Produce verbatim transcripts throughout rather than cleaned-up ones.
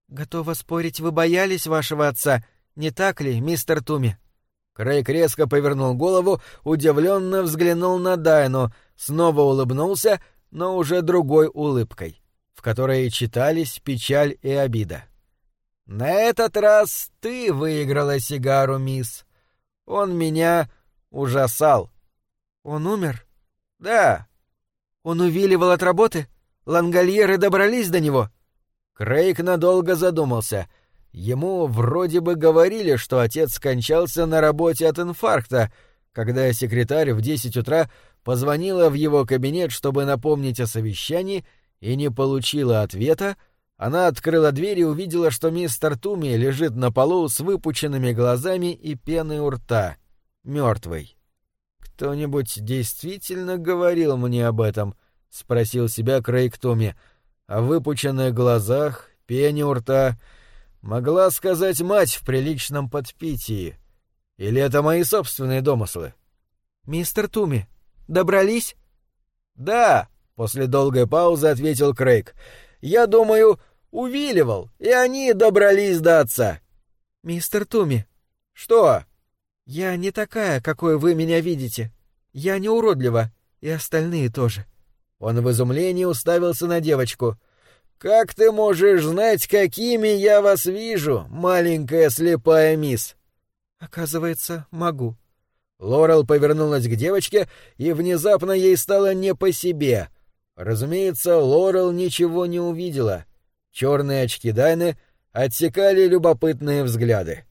«Готова спорить, вы боялись вашего отца, не так ли, мистер Туми?» Крейг резко повернул голову, удивленно взглянул на Дайну, снова улыбнулся, но уже другой улыбкой, в которой читались печаль и обида. «На этот раз ты выиграла сигару, мисс. Он меня ужасал». «Он умер?» «Да». «Он увиливал от работы? Лангольеры добрались до него?» Крейг надолго задумался. Ему вроде бы говорили, что отец скончался на работе от инфаркта, когда секретарь в десять утра позвонила в его кабинет, чтобы напомнить о совещании, и не получила ответа. Она открыла дверь и увидела, что мистер Туми лежит на полу с выпученными глазами и пеной у рта, мертвый. «Кто-нибудь действительно говорил мне об этом?» — спросил себя Крейг Туми. «О выпученных глазах, пене у рта. Могла сказать мать в приличном подпитии. Или это мои собственные домыслы?» «Мистер Туми, добрались?» «Да», — после долгой паузы ответил Крейг. «Я думаю, увиливал, и они добрались до отца». «Мистер Туми». «Что?» «Я не такая, какой вы меня видите. Я не уродлива, и остальные тоже». Он в изумлении уставился на девочку. «Как ты можешь знать, какими я вас вижу, маленькая слепая мисс?» «Оказывается, могу». Лорел повернулась к девочке, и внезапно ей стало не по себе. Разумеется, Лорел ничего не увидела. Черные очки Дайны отсекали любопытные взгляды.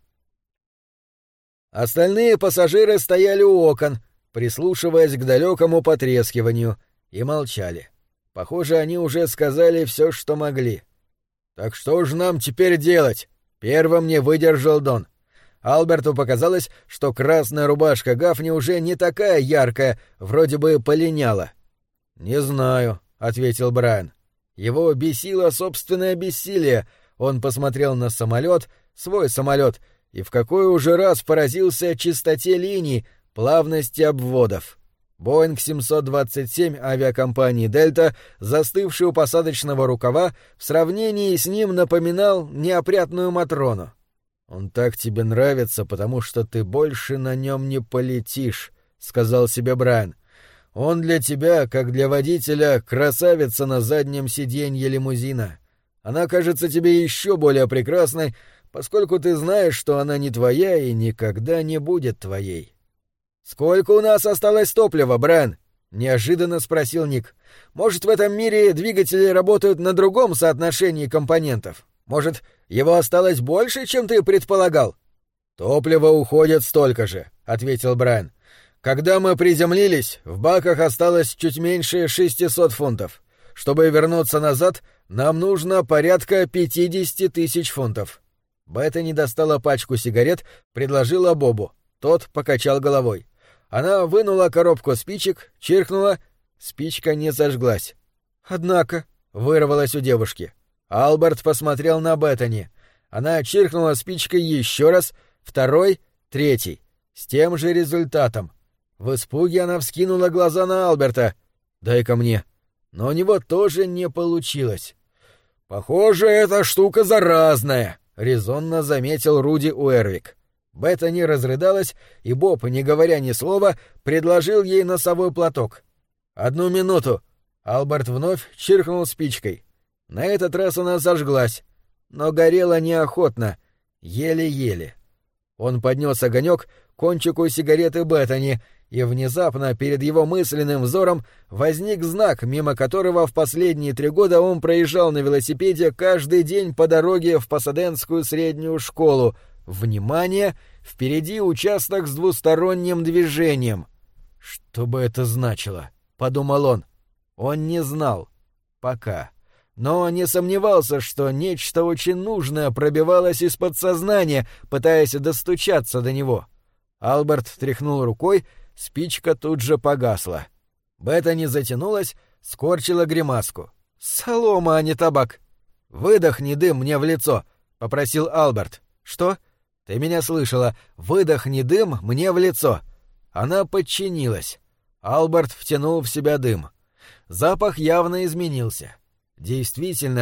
Остальные пассажиры стояли у окон, прислушиваясь к далекому потрескиванию, и молчали. Похоже, они уже сказали все, что могли. «Так что же нам теперь делать?» — первым не выдержал Дон. Алберту показалось, что красная рубашка Гафни уже не такая яркая, вроде бы полиняла. «Не знаю», — ответил Брайан. Его бесило собственное бессилие. Он посмотрел на самолет, свой самолет, и в какой уже раз поразился чистоте линий, плавности обводов. Боинг семьсот двадцать семь авиакомпании «Дельта», застывший у посадочного рукава, в сравнении с ним напоминал неопрятную Матрону. «Он так тебе нравится, потому что ты больше на нем не полетишь», — сказал себе Брайан. «Он для тебя, как для водителя, красавица на заднем сиденье лимузина. Она кажется тебе еще более прекрасной, поскольку ты знаешь, что она не твоя и никогда не будет твоей». «Сколько у нас осталось топлива, Брайан?» — неожиданно спросил Ник. «Может, в этом мире двигатели работают на другом соотношении компонентов? Может, его осталось больше, чем ты предполагал?» «Топливо уходит столько же», — ответил Брайан. «Когда мы приземлились, в баках осталось чуть меньше шестисот фунтов. Чтобы вернуться назад, нам нужно порядка пятьдесят тысяч фунтов». Беттани достала пачку сигарет, предложила Бобу. Тот покачал головой. Она вынула коробку спичек, чиркнула. Спичка не зажглась. «Однако», — вырвалось у девушки. Алберт посмотрел на Беттани. Она чиркнула спичкой еще раз, второй, третий. С тем же результатом. В испуге она вскинула глаза на Алберта. «Дай-ка мне». Но у него тоже не получилось. «Похоже, эта штука заразная», — резонно заметил Руди Уэрвик. Беттани разрыдалась, и Боб, не говоря ни слова, предложил ей носовой платок. «Одну минуту!» Алберт вновь чиркнул спичкой. На этот раз она зажглась, но горела неохотно, еле-еле. Он поднес огонек к кончику сигареты Беттани, и внезапно перед его мысленным взором возник знак, мимо которого в последние три года он проезжал на велосипеде каждый день по дороге в Пасаденскую среднюю школу. «Внимание! Впереди участок с двусторонним движением!» «Что бы это значило?» — подумал он. Он не знал. Пока. Но не сомневался, что нечто очень нужное пробивалось из подсознания, пытаясь достучаться до него. Алберт тряхнул рукой, спичка тут же погасла. Беттани затянулась, скорчила гримаску. «Солома, а не табак!» «Выдохни дым мне в лицо!» — попросил Алберт. «Что?» «Ты меня слышала. Выдохни дым мне в лицо». Она подчинилась. Алберт втянул в себя дым. Запах явно изменился. Действительно,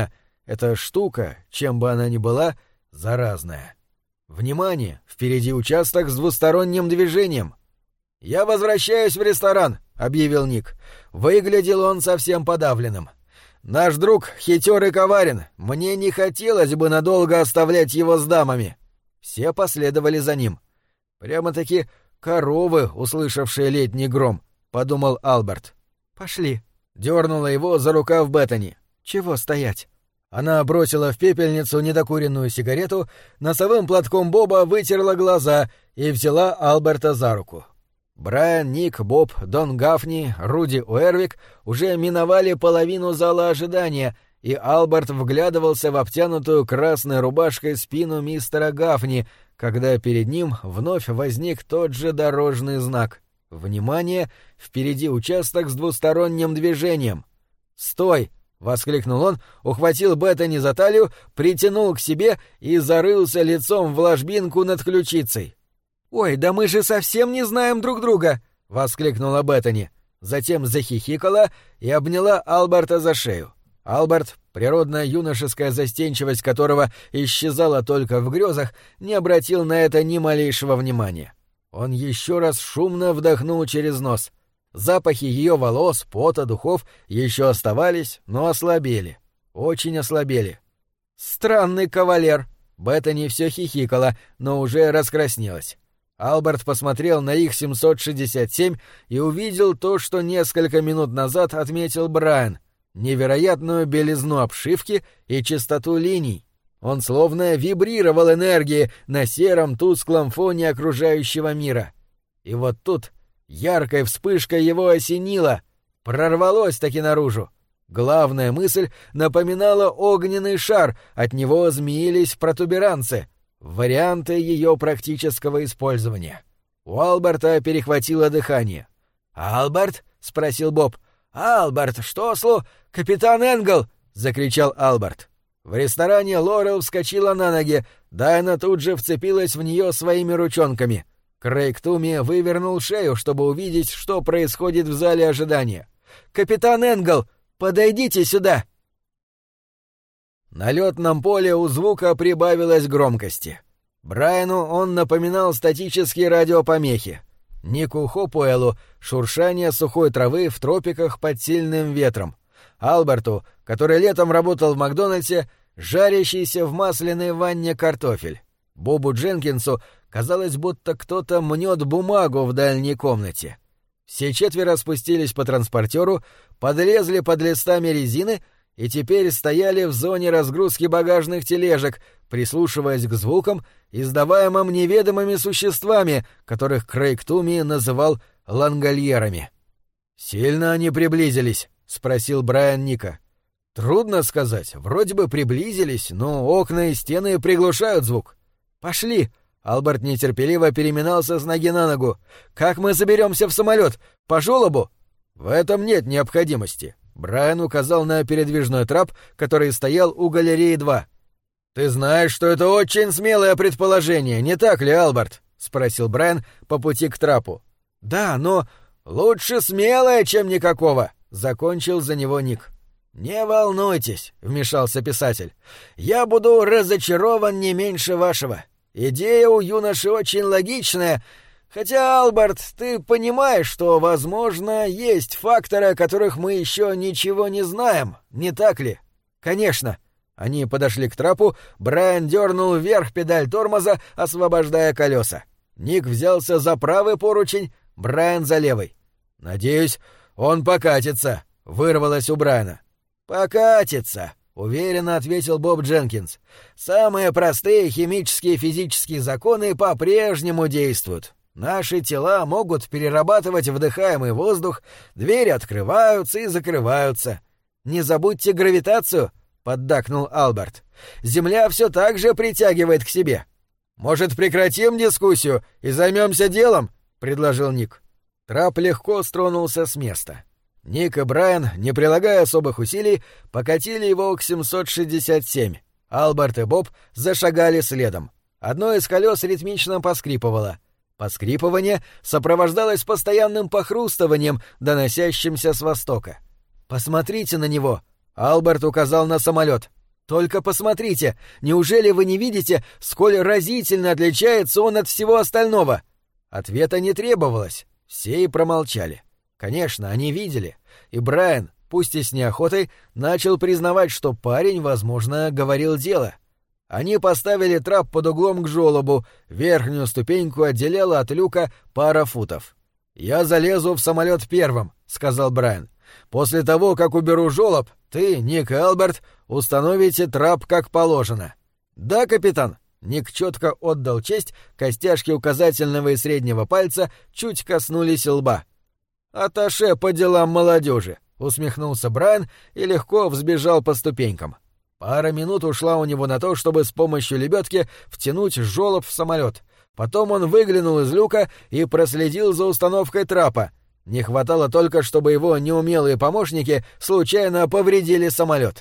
Эта штука, чем бы она ни была, заразная. Внимание! Впереди участок с двусторонним движением. «Я возвращаюсь в ресторан», — объявил Ник. Выглядел он совсем подавленным. «Наш друг хитер и коварен. Мне не хотелось бы надолго оставлять его с дамами». Все последовали за ним. «Прямо-таки коровы, услышавшие летний гром», — подумал Алберт. «Пошли», — дернула его за рукав Беттани. «Чего стоять?» Она бросила в пепельницу недокуренную сигарету, носовым платком Боба вытерла глаза и взяла Алберта за руку. Брайан, Ник, Боб, Дон Гафни, Руди Уэрвик уже миновали половину зала ожидания, и Алберт вглядывался в обтянутую красной рубашкой спину мистера Гафни, когда перед ним вновь возник тот же дорожный знак. «Внимание! Впереди участок с двусторонним движением!» «Стой!» — воскликнул он, ухватил Беттани за талию, притянул к себе и зарылся лицом в ложбинку над ключицей. «Ой, да мы же совсем не знаем друг друга!» — воскликнула Беттани. Затем захихикала и обняла Алберта за шею. Алберт, природная юношеская застенчивость которого исчезала только в грезах, не обратил на это ни малейшего внимания. Он еще раз шумно вдохнул через нос. Запахи ее волос, пота, духов еще оставались, но ослабели. Очень ослабели. «Странный кавалер!» Беттани все хихикала, но уже раскраснелась. Алберт посмотрел на их семьсот шестьдесят семь и увидел то, что несколько минут назад отметил Брайан — невероятную белизну обшивки и чистоту линий. Он словно вибрировал энергией на сером тусклом фоне окружающего мира. И вот тут яркой вспышкой его осенило, прорвалось-таки наружу. Главная мысль напоминала огненный шар, от него змеились протуберанцы, варианты ее практического использования. У Алберта перехватило дыхание. «Алберт?» — спросил Боб. «Алберт, что слу...» «Капитан Энгл!» — закричал Алберт. В ресторане Лорел вскочила на ноги, Дайна тут же вцепилась в нее своими ручонками. Крейг Туми вывернул шею, чтобы увидеть, что происходит в зале ожидания. «Капитан Энгл, подойдите сюда!» На лётном поле у звука прибавилось громкости. Брайану он напоминал статические радиопомехи. Нику Хопуэлу — шуршание сухой травы в тропиках под сильным ветром. Алберту, который летом работал в Макдональдсе, жарящийся в масляной ванне картофель. Бобу Дженкинсу казалось, будто кто-то мнет бумагу в дальней комнате. Все четверо спустились по транспортеру, подлезли под листами резины и теперь стояли в зоне разгрузки багажных тележек, прислушиваясь к звукам, издаваемым неведомыми существами, которых Крейг Туми называл лангольерами. «Сильно они приблизились?» — спросил Брайан Ника. «Трудно сказать. Вроде бы приблизились, но окна и стены приглушают звук». «Пошли!» — Алберт нетерпеливо переминался с ноги на ногу. «Как мы заберемся в самолет? По желобу?» «В этом нет необходимости». Брайан указал на передвижной трап, который стоял у галереи два. «Ты знаешь, что это очень смелое предположение, не так ли, Алберт?» — спросил Брайан по пути к трапу. «Да, но лучше смелое, чем никакого», — закончил за него Ник. «Не волнуйтесь», — вмешался писатель. «Я буду разочарован не меньше вашего. Идея у юноши очень логичная, хотя, Алберт, ты понимаешь, что, возможно, есть факторы, о которых мы еще ничего не знаем, не так ли?» «Конечно». Они подошли к трапу, Брайан дернул вверх педаль тормоза, освобождая колеса. Ник взялся за правый поручень, Брайан за левый. «Надеюсь, он покатится», — вырвалось у Брайана. «Покатится», — уверенно ответил Боб Дженкинс. «Самые простые химические и физические законы по-прежнему действуют. Наши тела могут перерабатывать вдыхаемый воздух, двери открываются и закрываются. Не забудьте гравитацию», — поддакнул Алберт. «Земля все так же притягивает к себе». «Может, прекратим дискуссию и займемся делом?» — предложил Ник. Трап легко стронулся с места. Ник и Брайан, не прилагая особых усилий, покатили его к семьсот шестьдесят семь. Алберт и Боб зашагали следом. Одно из колес ритмично поскрипывало. Поскрипывание сопровождалось постоянным похрустыванием, доносящимся с востока. «Посмотрите на него!» — Алберт указал на самолет. Только посмотрите, неужели вы не видите, сколь разительно отличается он от всего остального? Ответа не требовалось. Все и промолчали. Конечно, они видели. И Брайан, пусть и с неохотой, начал признавать, что парень, возможно, говорил дело. Они поставили трап под углом к жёлобу, верхнюю ступеньку отделяла от люка пара футов. «Я залезу в самолет первым», — сказал Брайан. «После того, как уберу жёлоб, ты, Ник и Алберт, установите трап как положено». «Да, капитан». Ник четко отдал честь, костяшки указательного и среднего пальца чуть коснулись лба. «Атташе по делам молодежи», — усмехнулся Брайан и легко взбежал по ступенькам. Пара минут ушла у него на то, чтобы с помощью лебедки втянуть жёлоб в самолет. Потом он выглянул из люка и проследил за установкой трапа. Не хватало только, чтобы его неумелые помощники случайно повредили самолет.